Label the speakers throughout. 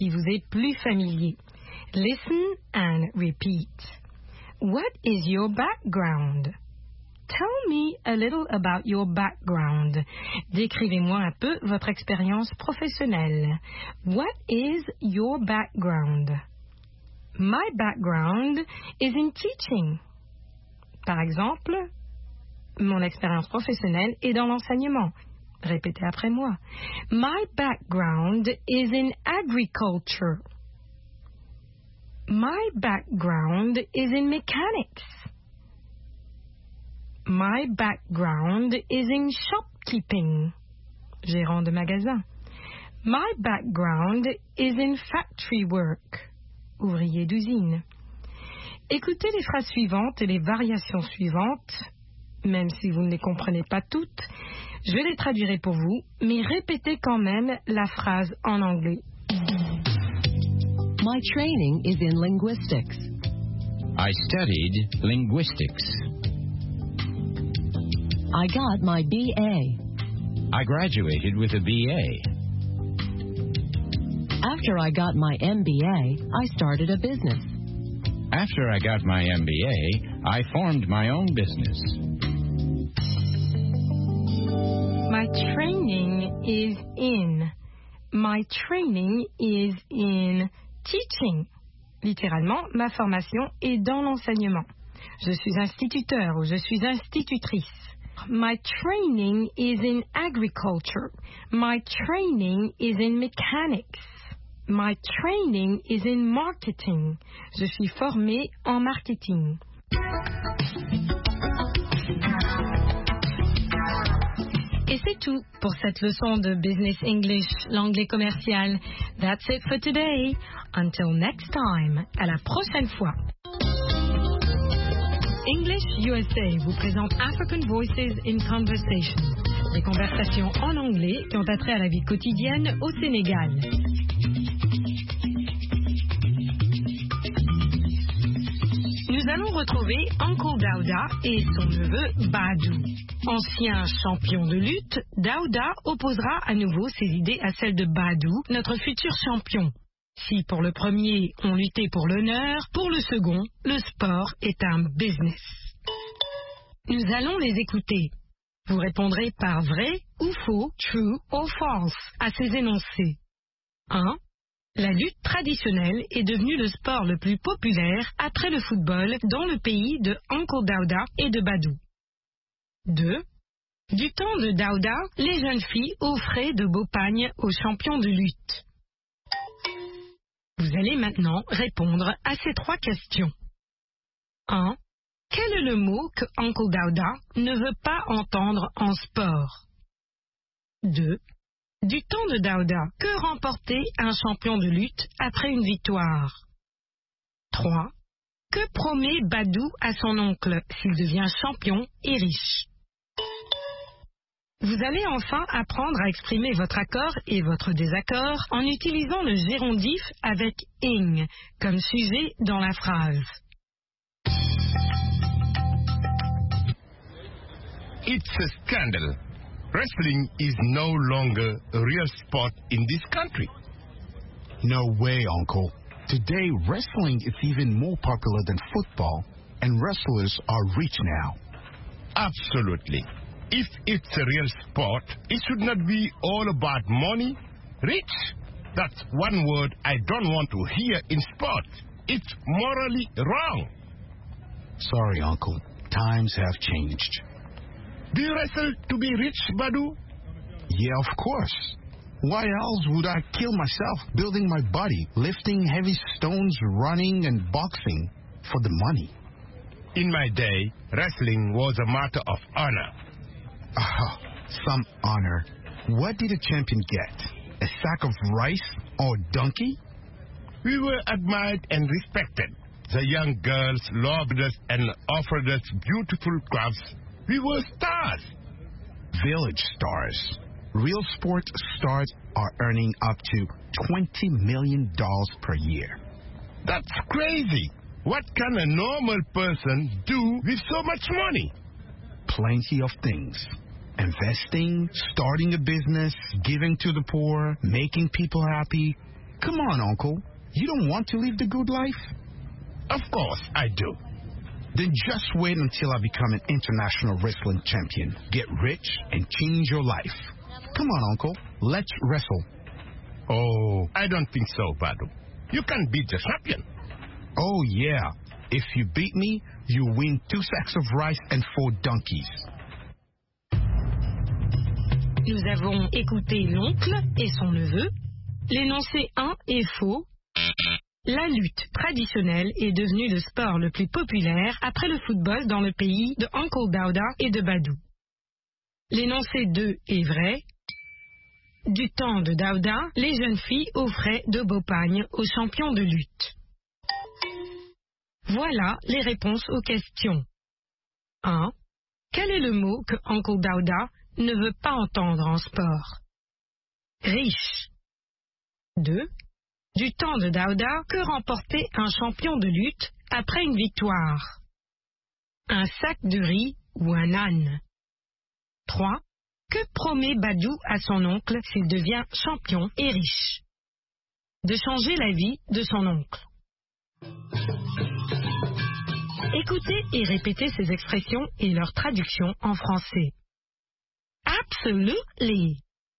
Speaker 1: qui vous est plus familier. Listen and repeat. What is your background? Tell me a little about your background. Décrivez-moi un peu votre expérience professionnelle. What is your background? My background is in teaching. Par exemple, mon expérience professionnelle est dans l'enseignement. Répétez après moi. My background is in agriculture. My background is in mechanics. My background is in shopkeeping. Gérant de magasin. My background is in factory work. Ouvrier d'usine. Écoutez les phrases suivantes et les variations suivantes, même si vous ne les comprenez pas toutes. Je les traduirai pour vous, mais répétez quand même la phrase en anglais.
Speaker 2: My training is in linguistics.
Speaker 3: I studied linguistics.
Speaker 2: I got my BA.
Speaker 3: I graduated with a BA.
Speaker 2: After I got my MBA, I started a business.
Speaker 3: After I got my MBA, I formed my own business.
Speaker 1: My training is in. My training is in teaching. Littéralement, ma formation est dans l'enseignement. Je suis instituteur ou je suis institutrice. My training is in agriculture. My training is in mechanics. My training is in marketing. Je suis formée en marketing. Et c'est tout pour cette leçon de Business English, l'anglais commercial. That's it for today. Until next time. À la prochaine fois. English USA vous présente African Voices in Conversation. Des conversations en anglais qui ont attrait à la vie quotidienne au Sénégal. Nous allons retrouver Uncle Daouda et son neveu Badou. Ancien champion de lutte, Daouda opposera à nouveau ses idées à celles de Badou, notre futur champion. Si pour le premier, on luttait pour l'honneur, pour le second, le sport est un business. Nous allons les écouter. Vous répondrez par vrai ou faux, true or false, à ces énoncés. 1. La lutte traditionnelle est devenue le sport le plus populaire après le football dans le pays de Uncle Daouda et de Badou. 2. Du temps de Daouda, les jeunes filles offraient de beaux pagnes aux champions de lutte. Vous allez maintenant répondre à ces 3 questions. 1. Quel est le mot que Uncle Daouda ne veut pas entendre en sport? 2. Du temps de Daouda, que remportait un champion de lutte après une victoire? 3. Que promet Badou à son oncle s'il devient champion et riche? Vous allez enfin apprendre à exprimer votre accord et votre désaccord en utilisant le gérondif avec ing comme sujet dans la phrase.
Speaker 4: It's a scandal. Wrestling is no longer a real sport in this country.
Speaker 5: No way, Uncle. Today, wrestling is even more popular than football, and wrestlers are rich now.
Speaker 4: Absolutely. If it's a real sport, it should not be all about money. Rich, that's one word I don't want to hear in sport. It's morally wrong.
Speaker 5: Sorry, Uncle. Times have changed.
Speaker 4: Do you wrestle to be rich, Badou?
Speaker 5: Yeah, of course. Why else would I kill myself building my body, lifting heavy stones, running and boxing for the money?
Speaker 4: In my day, wrestling was a matter of honor.
Speaker 5: Some honor. What did a champion get? A sack of rice or donkey?
Speaker 4: We were admired and respected. The young girls loved us and offered us beautiful crafts. We were stars.
Speaker 5: Village stars. Real sports stars are earning up to $20 million per year.
Speaker 4: That's crazy. What can a normal person do with so much money?
Speaker 5: Plenty of things. Investing, starting a business, giving to the poor, making people happy. Come on, Uncle. You don't want to live the good life?
Speaker 4: Of course I do.
Speaker 5: Then just wait until I become an international wrestling champion. Get rich and change your life. Come on, Uncle. Let's wrestle.
Speaker 4: Oh, I don't think so, Badu. You can beat the champion.
Speaker 5: Oh, yeah. If you beat me, you win 2 sacks of rice and 4 donkeys.
Speaker 1: Nous avons écouté l'oncle et son neveu. L'énoncé 1 est faux. La lutte traditionnelle est devenue le sport le plus populaire après le football dans le pays de Uncle Dauda et de Badou. L'énoncé 2 est vrai. Du temps de Dauda, les jeunes filles offraient de beaux pagnes aux champions de lutte. Voilà les réponses aux questions. 1. Quel est le mot que Uncle Dauda ne veut pas entendre en sport? Riche. 2. Du temps de Dauda, que remportait un champion de lutte après une victoire? Un sac de riz ou un âne? 3. Que promet Badou à son oncle s'il devient champion et riche? De changer la vie de son oncle. Écoutez et répétez ces expressions et leur traduction en français. Absolutely.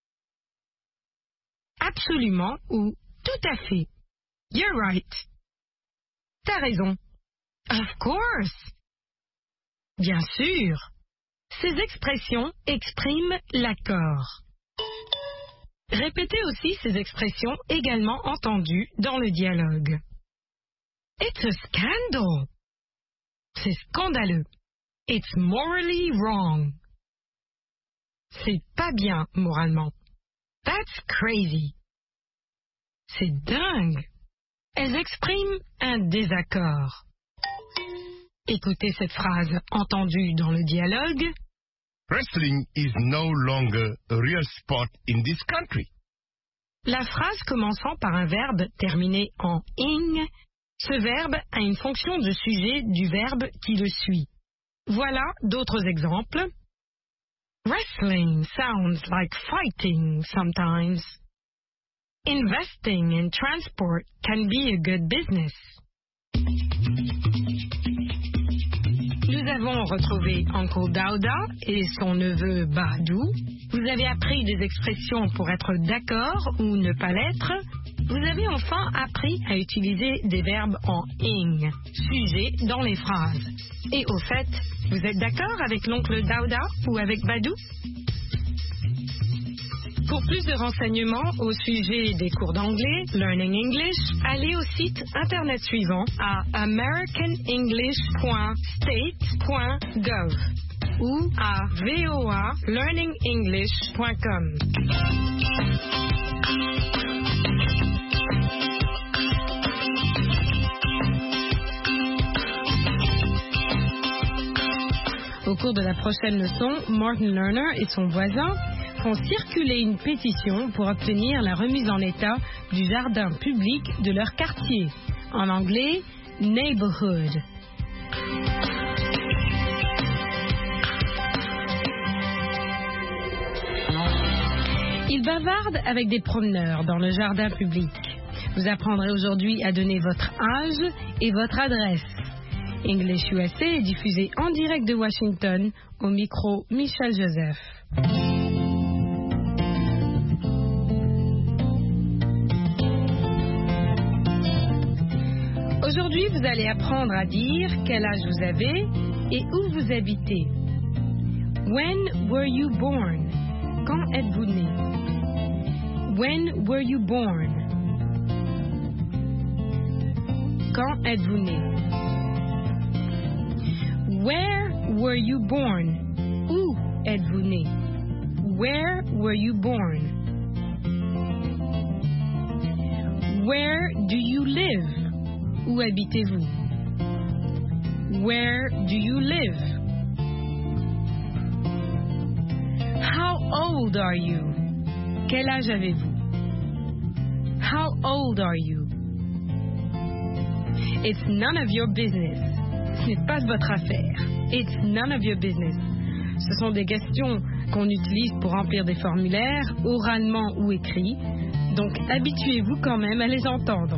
Speaker 1: Absolument ou tout à fait. You're right. T'as raison. Of course. Bien sûr. Ces expressions expriment l'accord. Répétez aussi ces expressions également entendues dans le dialogue. It's a scandal. C'est scandaleux. It's morally wrong. C'est pas bien moralement. That's crazy. C'est dingue. Elles expriment un désaccord. Écoutez cette phrase entendue dans le dialogue.
Speaker 4: Wrestling is no longer a real sport in this country.
Speaker 1: La phrase commençant par un verbe terminé en ing, ce verbe a une fonction de sujet du verbe qui le suit. Voilà d'autres exemples. Wrestling sounds like fighting sometimes. Investing in transport can be a good business. Nous avons retrouvé Uncle Dauda et son neveu Badou. Vous avez appris des expressions pour être d'accord ou ne pas l'être. Vous avez enfin appris à utiliser des verbes en ing, sujet, dans les phrases. Et au fait, vous êtes d'accord avec l'oncle Dauda ou avec Badou? Pour plus de renseignements au sujet des cours d'anglais, Learning English, allez au site internet suivant à americanenglish.state.gov ou à voalearningenglish.com. Au cours de la prochaine leçon, Martin Lerner et son voisin font circuler une pétition pour obtenir la remise en état du jardin public de leur quartier. En anglais, neighborhood. Ils bavardent avec des promeneurs dans le jardin public. Vous apprendrez aujourd'hui à donner votre âge et votre adresse. English USA est diffusé en direct de Washington, au micro Michel Joseph. Aujourd'hui, vous allez apprendre à dire quel âge vous avez et où vous habitez. When were you born? Quand êtes-vous né? When were you born? Quand êtes-vous né? Where were you born? Où êtes-vous né? Where were you born? Where do you live? Où habitez-vous? Where do you live? How old are you? Quel âge avez-vous? How old are you? It's none of your business. Ce n'est pas votre affaire. It's none of your business. Ce sont des questions qu'on utilise pour remplir des formulaires, oralement ou écrits, Donc habituez-vous quand même à les entendre.